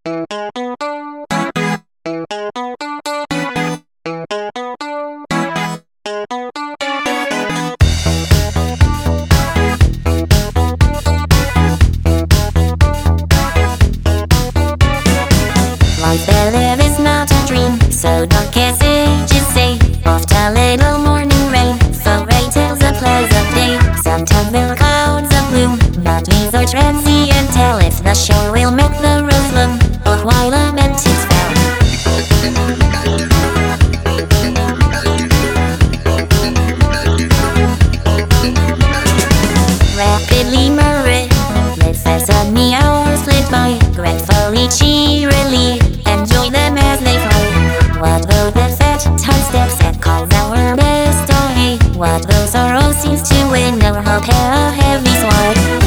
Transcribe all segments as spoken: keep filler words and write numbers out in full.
Life they live is not a dream, so dark as ages say. Oft a little morning rain, fairy tales a pleasant day. Sometimes there are clouds of gloom, but these are transient. Tell if the shore will make the rose bloom, or why lament its fell. Rapidly murmured, lips as sunny hours flit by. Gratefully, cheerily, enjoy them as they fly. What though the fat time steps and calls our best day? What though sorrow seems to win our hope a heavy sword?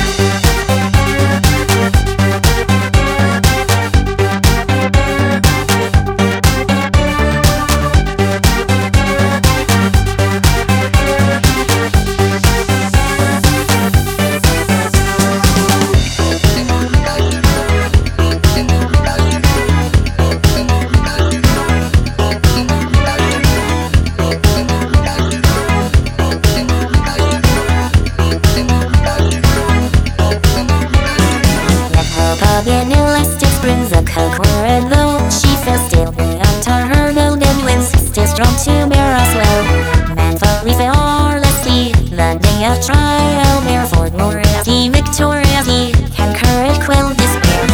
Again, elastic springs a coke where though she fell still beyond her hurdle and winds, still strong to bear us well. Manfully, fearlessly, the day of trial, therefore gloriously, victoriously, can courage quell despair.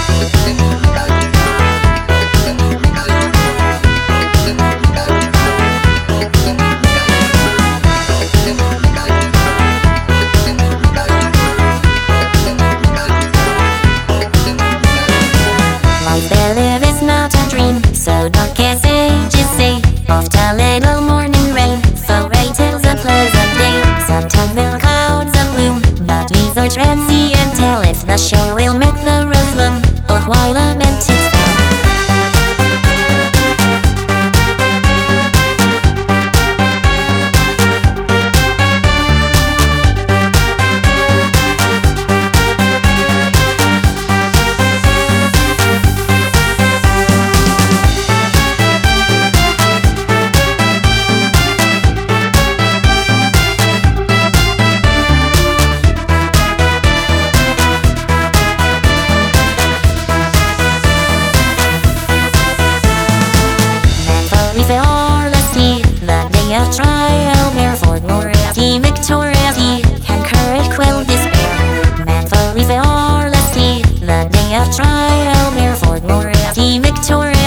Life they live is not a dream, so dark as ages say. Oft a little morning rain, fairy tales a pleasant day. Sometimes there are clouds of gloom, but these are transient. Tell if the shore will make the rose bloom, or why lament its fall. Fearlessly, the day of trial, therefore gloriously, victoriously, can courage quell despair. Manfully, fearlessly, the day of trial, therefore gloriously, victoriously.